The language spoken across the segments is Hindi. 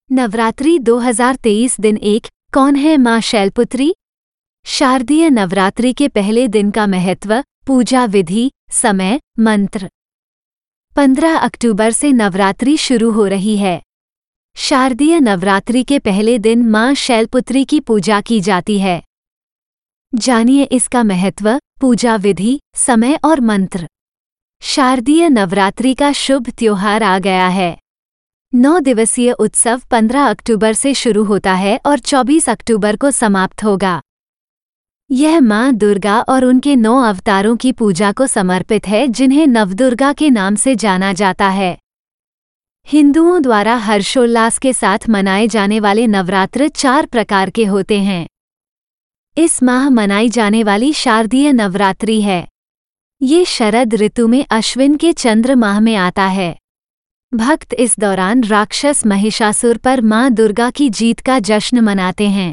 नवरात्रि 2023 दिन 1। कौन है मां शैलपुत्री? शारदीय नवरात्रि के पहले दिन का महत्व, पूजा विधि, समय, मंत्र। 15 अक्टूबर से नवरात्रि शुरू हो रही है। शारदीय नवरात्रि के पहले दिन मां शैलपुत्री की पूजा की जाती है। जानिए इसका महत्व, पूजा विधि, समय और मंत्र। शारदीय नवरात्रि का शुभ त्योहार आ गया है। 9 दिवसीय उत्सव 15 अक्टूबर से शुरू होता है और 24 अक्टूबर को समाप्त होगा। यह मां दुर्गा और उनके 9 अवतारों की पूजा को समर्पित है, जिन्हें नवदुर्गा के नाम से जाना जाता है। हिंदुओं द्वारा हर्षोल्लास के साथ मनाए जाने वाले नवरात्र 4 प्रकार के होते हैं। इस माह मनाई जाने वाली शारदीय नवरात्रि है। ये शरद ऋतु में अश्विन के चंद्र माह में आता है। भक्त इस दौरान राक्षस महिषासुर पर मां दुर्गा की जीत का जश्न मनाते हैं।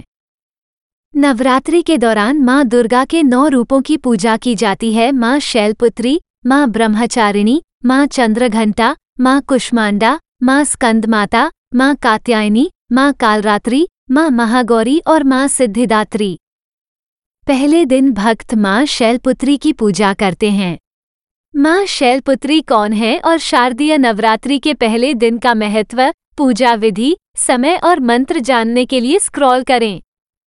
नवरात्रि के दौरान मां दुर्गा के 9 रूपों की पूजा की जाती है। मां शैलपुत्री, मां ब्रह्मचारिणी, मां चंद्रघंटा, मां कुष्मांडा, मां स्कंदमाता, मां कात्यायनी, मां कालरात्रि, मां महागौरी और मां सिद्धिदात्री। पहले दिन भक्त मां शैलपुत्री की पूजा करते हैं। मां शैलपुत्री कौन है और शारदीय नवरात्रि के पहले दिन का महत्व, पूजा विधि, समय और मंत्र जानने के लिए स्क्रॉल करें।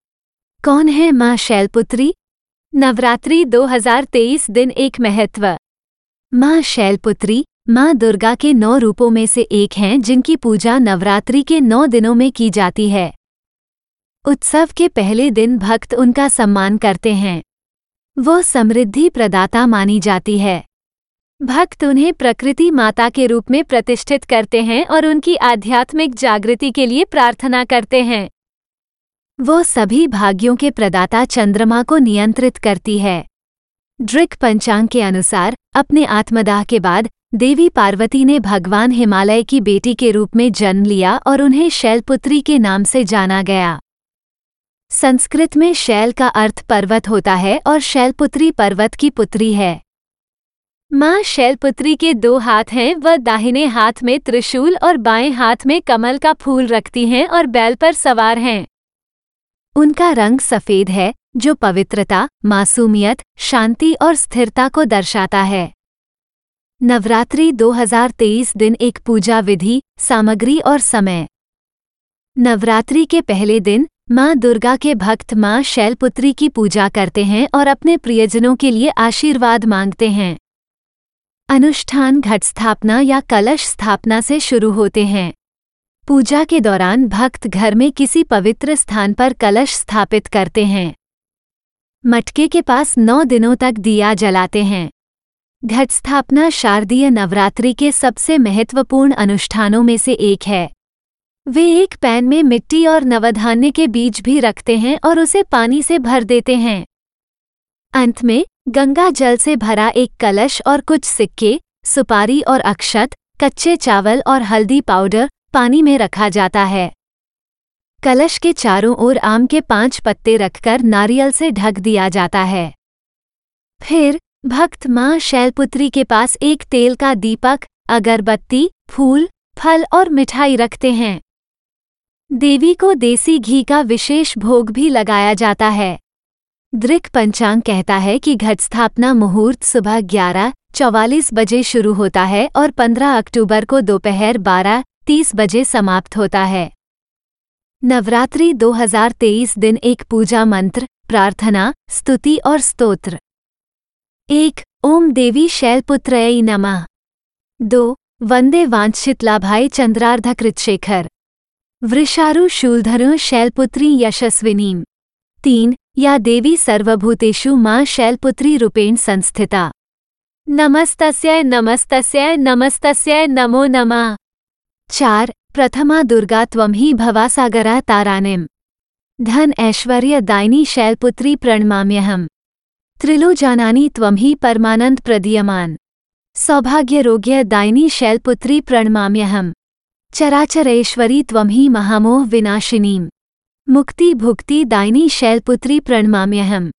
कौन है मां शैलपुत्री? नवरात्रि 2023 दिन 1 महत्व। मां शैलपुत्री मां दुर्गा के 9 रूपों में से एक हैं, जिनकी पूजा नवरात्रि के 9 दिनों में की जाती है। उत्सव के पहले दिन भक्त उनका सम्मान करते हैं। वो समृद्धि प्रदाता मानी जाती है। भक्त उन्हें प्रकृति माता के रूप में प्रतिष्ठित करते हैं और उनकी आध्यात्मिक जागृति के लिए प्रार्थना करते हैं। वो सभी भाग्यों के प्रदाता चंद्रमा को नियंत्रित करती है। दृक् पंचांग के अनुसार अपने आत्मदाह के बाद देवी पार्वती ने भगवान हिमालय की बेटी के रूप में जन्म लिया और उन्हें शैलपुत्री के नाम से जाना गया। संस्कृत में शैल का अर्थ पर्वत होता है और शैलपुत्री पर्वत की पुत्री है। मां शैलपुत्री के 2 हाथ हैं। वह दाहिने हाथ में त्रिशूल और बाएं हाथ में कमल का फूल रखती हैं और बैल पर सवार हैं। उनका रंग सफेद है, जो पवित्रता, मासूमियत, शांति और स्थिरता को दर्शाता है। नवरात्रि 2023 दिन 1 पूजा विधि, सामग्री और समय। नवरात्रि के पहले दिन मां दुर्गा के भक्त मां शैलपुत्री की पूजा करते हैं और अपने प्रियजनों के लिए आशीर्वाद मांगते हैं। अनुष्ठान घट स्थापना या कलश स्थापना से शुरू होते हैं। पूजा के दौरान भक्त घर में किसी पवित्र स्थान पर कलश स्थापित करते हैं। मटके के पास 9 दिनों तक दिया जलाते हैं। घट स्थापना शारदीय नवरात्रि के सबसे महत्वपूर्ण अनुष्ठानों में से एक है। वे एक पैन में मिट्टी और नवधान्य के बीज भी रखते हैं और उसे पानी से भर देते हैं। अंत में गंगा जल से भरा एक कलश और कुछ सिक्के, सुपारी और अक्षत, कच्चे चावल और हल्दी पाउडर पानी में रखा जाता है। कलश के चारों ओर आम के 5 पत्ते रखकर नारियल से ढक दिया जाता है। फिर भक्त मां शैलपुत्री के पास एक तेल का दीपक, अगरबत्ती, फूल, फल और मिठाई रखते हैं। देवी को देसी घी का विशेष भोग भी लगाया जाता है। दृक् पंचांग कहता है कि घट स्थापना मुहूर्त सुबह 11:44 बजे शुरू होता है और 15 अक्टूबर को दोपहर 12:30 बजे समाप्त होता है। नवरात्रि 2023 दिन 1 पूजा मंत्र, प्रार्थना, स्तुति और स्तोत्र। 1 ओम देवी शैलपुत्रयै नमः। 2 वंदे वाञ्छितलाभाय चंद्रार्धकृतशेखर वृषारु शूलधरो शैलपुत्री यशस्विनीम्। 3 या देवी सर्वभूतेषु मां शैलपुत्री रूपेण संस्थिता। नमस्तस्यै नमस्तस्यै नमस्तस्यै नमो नमः। 4 प्रथमा दुर्गा त्वं हि भवासागरा ताराणिम्। धन ऐश्वर्य दायिनी शैलपुत्री प्रणमाम्यहम्। त्रिलोजानानि त्वं हि परमानंद प्रदीयमान। सौभाग्यरोग्य दायिनी शैलपुत्री प्रणमाम्यहम्। चराचरेश्वरी त्वं हि महामोह विनाशिनीम्। मुक्ति भुक्ति दायिनी शैलपुत्री प्रणमाम्यहम्।